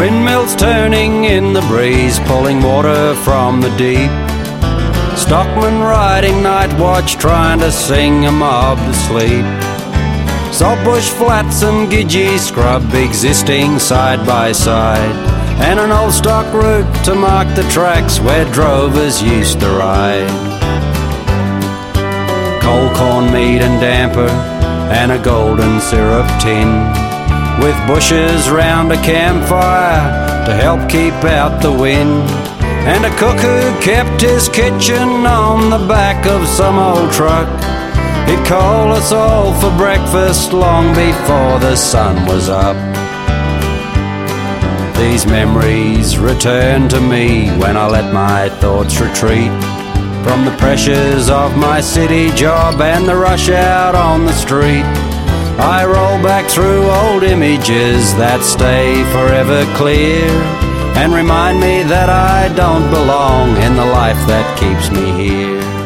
Windmills turning in the breeze, pulling water from the deep. Stockmen riding night watch, trying to sing a mob to sleep. Saltbush flats and Gidgee scrub existing side by side, and an old stock route to mark the tracks where drovers used to ride. Cold corn meat and damper, and a golden syrup tin, with bushes round a campfire to help keep out the wind. And a cook who kept his kitchen on the back of some old truck. He'd call us all for breakfast long before the sun was up. These memories return to me when I let my thoughts retreat from the pressures of my city job and the rush out on the street. I roll back through old images that stay forever clear and remind me that I don't belong in the life that keeps me here.